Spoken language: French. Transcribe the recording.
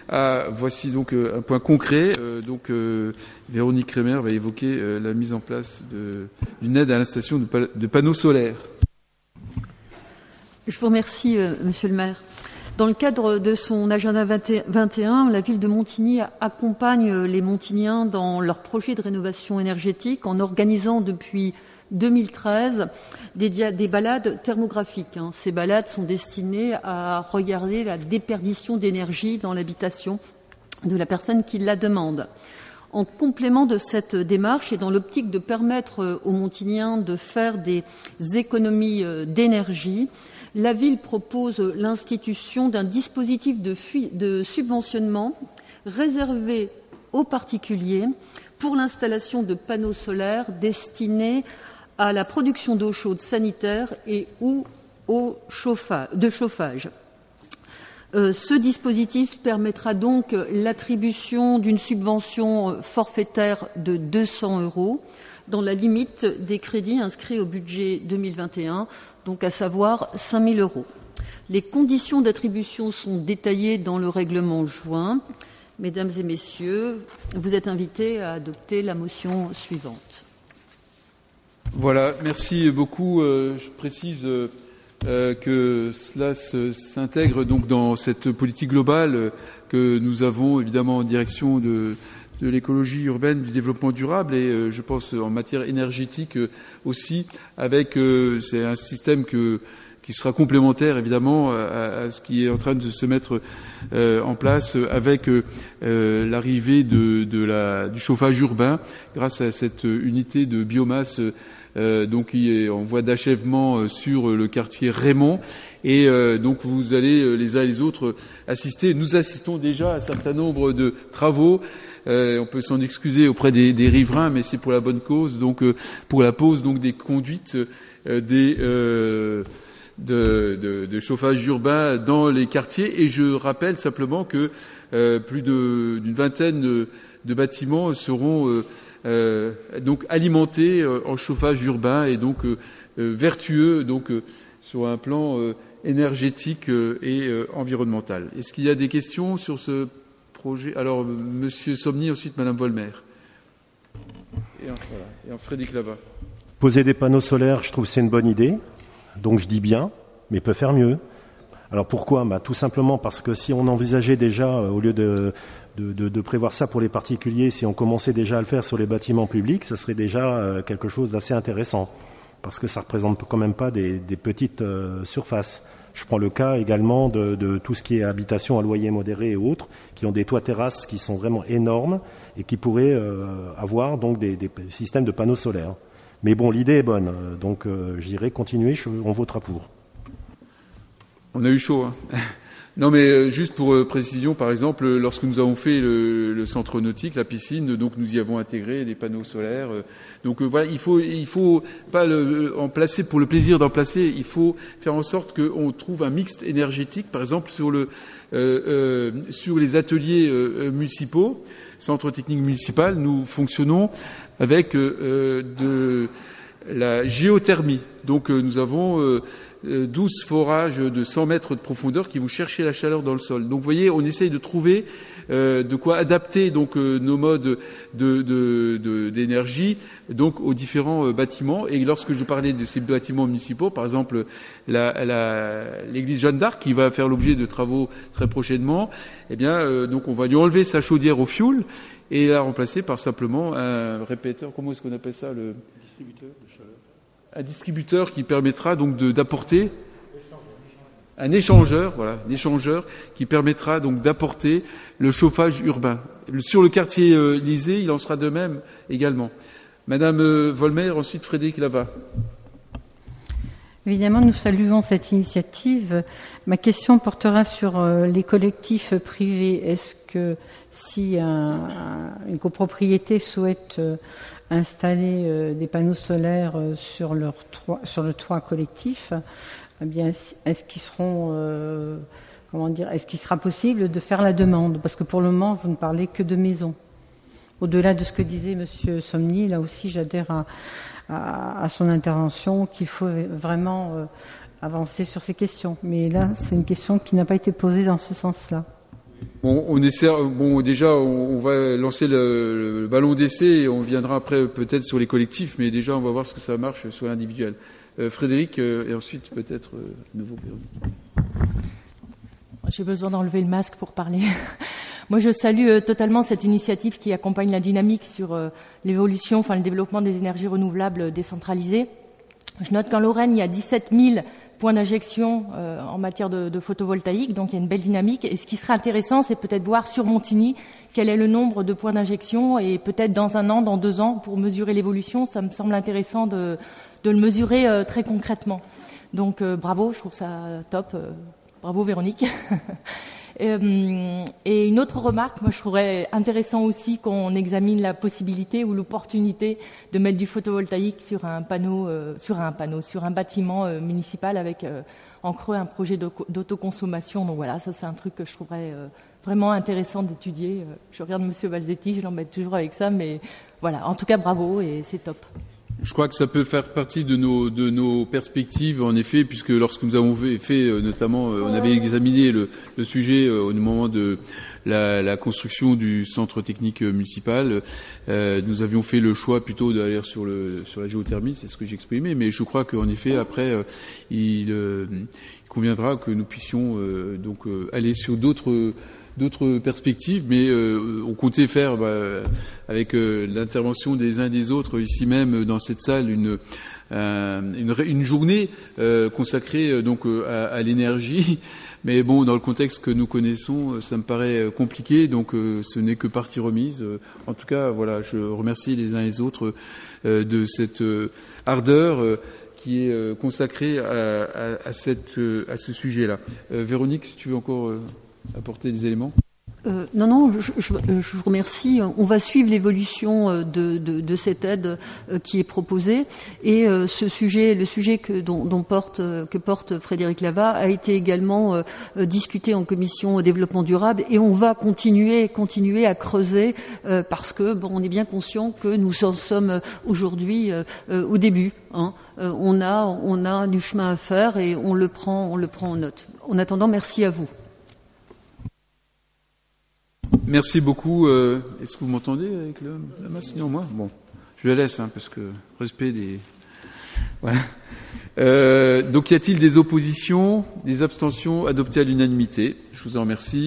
Voici donc un point concret. Véronique Kremer va évoquer la mise en place d'une aide à l'installation de panneaux solaires. Je vous remercie, Monsieur le maire. Dans le cadre de son agenda 21, la ville de Montigny accompagne les Montigniens dans leur projet de rénovation énergétique en organisant depuis 2013 des balades thermographiques. Ces balades sont destinées à regarder la déperdition d'énergie dans l'habitation de la personne qui la demande. En complément de cette démarche et dans l'optique de permettre aux Montigniens de faire des économies d'énergie, la ville propose l'institution d'un dispositif de subventionnement réservé aux particuliers pour l'installation de panneaux solaires destinés à la production d'eau chaude sanitaire et ou de chauffage. Ce dispositif permettra donc l'attribution d'une subvention forfaitaire de 200 € dans la limite des crédits inscrits au budget 2021, donc à savoir 5 000 €. Les conditions d'attribution sont détaillées dans le règlement joint. Mesdames et messieurs, vous êtes invités à adopter la motion suivante. Voilà, merci beaucoup. Je précise que cela s'intègre donc dans cette politique globale que nous avons évidemment en direction de l'écologie urbaine, du développement durable et je pense en matière énergétique aussi avec c'est un système qui sera complémentaire évidemment à ce qui est en train de se mettre en place avec l'arrivée du chauffage urbain grâce à cette unité de biomasse donc qui est en voie d'achèvement sur le quartier Raymond et donc vous allez les uns et les autres assister. Nous assistons déjà à un certain nombre de travaux. On peut s'en excuser auprès des riverains, mais c'est pour la bonne cause. Donc, pour la pose donc des conduites de chauffage urbain dans les quartiers. Et je rappelle simplement que plus d'une vingtaine de bâtiments seront donc alimentés en chauffage urbain et donc vertueux donc sur un plan énergétique et environnemental. Est-ce qu'il y a des questions sur ce projet? Alors, Monsieur Somni, ensuite Madame Volmer. Et en Frédéric Lava. Poser des panneaux solaires, je trouve que c'est une bonne idée. Donc je dis bien, mais peut faire mieux. Alors pourquoi ? Tout simplement parce que si on envisageait déjà, au lieu de prévoir ça pour les particuliers, si on commençait déjà à le faire sur les bâtiments publics, ça serait déjà quelque chose d'assez intéressant. Parce que ça représente quand même pas des petites surfaces. Je prends le cas également de tout ce qui est habitation à loyer modéré et autres, qui ont des toits terrasses qui sont vraiment énormes et qui pourraient avoir donc des systèmes de panneaux solaires. Mais bon, l'idée est bonne, donc je dirais continuer, on votera pour. On a eu chaud, hein. Non, mais juste pour précision, par exemple, lorsque nous avons fait le centre nautique, la piscine, donc nous y avons intégré des panneaux solaires. Donc voilà, il faut pas en placer pour le plaisir d'en placer. Il faut faire en sorte qu'on trouve un mixte énergétique, par exemple sur les ateliers municipaux, centre technique municipal, nous fonctionnons avec de la géothermie. Donc nous avons 12 forages de 100 mètres de profondeur qui vont chercher la chaleur dans le sol. Donc vous voyez, on essaye de trouver de quoi adapter donc nos modes d'énergie donc aux différents bâtiments. Et lorsque je parlais de ces bâtiments municipaux, par exemple l'église Jeanne d'Arc qui va faire l'objet de travaux très prochainement, eh bien donc on va lui enlever sa chaudière au fioul et la remplacer par simplement un répéteur. Comment est-ce qu'on appelle ça, le distributeur de chaleur? Un distributeur qui permettra donc d'apporter un échangeur, voilà, un échangeur qui permettra donc d'apporter le chauffage urbain. Sur le quartier Élysée, il en sera de même également. Madame Volmer, ensuite Frédéric Lava. Évidemment, nous saluons cette initiative. Ma question portera sur les collectifs privés. Est-ce que si une copropriété souhaite installer des panneaux solaires sur le toit collectif, eh bien, est-ce qu'ils seront, est-ce qu'il sera possible de faire la demande? Parce que pour le moment, vous ne parlez que de maisons. Au-delà de ce que disait Monsieur Somni, là aussi, j'adhère à son intervention qu'il faut vraiment avancer sur ces questions. Mais là, c'est une question qui n'a pas été posée dans ce sens-là. On essaie. Bon, déjà, on va lancer le ballon d'essai et on viendra après peut-être sur les collectifs, mais déjà, on va voir ce que ça marche sur l'individuel. Frédéric, et ensuite peut-être nouveau Véronique. J'ai besoin d'enlever le masque pour parler. Moi, je salue totalement cette initiative qui accompagne la dynamique sur l'évolution, le développement des énergies renouvelables décentralisées. Je note qu'en Lorraine, il y a 17 000 points d'injection en matière de photovoltaïque, donc il y a une belle dynamique. Et ce qui serait intéressant, c'est peut-être voir sur Montigny quel est le nombre de points d'injection et peut-être dans 1 an, dans 2 ans, pour mesurer l'évolution. Ça me semble intéressant de le mesurer très concrètement. Donc bravo, je trouve ça top. Bravo Véronique. Et une autre remarque, moi je trouverais intéressant aussi qu'on examine la possibilité ou l'opportunité de mettre du photovoltaïque sur un bâtiment municipal avec en creux un projet d'autoconsommation. Donc voilà, ça c'est un truc que je trouverais vraiment intéressant d'étudier. Je regarde Monsieur Balzetti, je l'embête toujours avec ça, mais voilà, en tout cas bravo et c'est top. Je crois que ça peut faire partie de nos perspectives, en effet, puisque lorsque nous avons fait notamment, on avait examiné le sujet au moment de la construction du centre technique municipal, nous avions fait le choix plutôt d'aller sur la géothermie, c'est ce que j'exprimais, mais je crois qu'en effet, après, il conviendra que nous puissions donc aller sur d'autres perspectives, mais on comptait faire avec l'intervention des uns et des autres ici même dans cette salle une journée consacrée donc à l'énergie. Mais bon, dans le contexte que nous connaissons, ça me paraît compliqué, donc ce n'est que partie remise. En tout cas, voilà, je remercie les uns et les autres de cette ardeur qui est consacrée à ce sujet-là. Véronique, si tu veux encore apporter des éléments. Non, je vous remercie. On va suivre l'évolution de cette aide qui est proposée et le sujet que porte Frédéric Lava a été également discuté en commission développement durable et on va continuer à creuser parce que on est bien conscient que nous en sommes aujourd'hui au début. On a du chemin à faire et on le prend en note. En attendant, merci à vous. Merci beaucoup. Est-ce que vous m'entendez avec la masse? Non, moi. Bon, je la laisse parce que respect des. Voilà. Donc, y a-t-il des oppositions, des abstentions adoptées à l'unanimité? Je vous en remercie.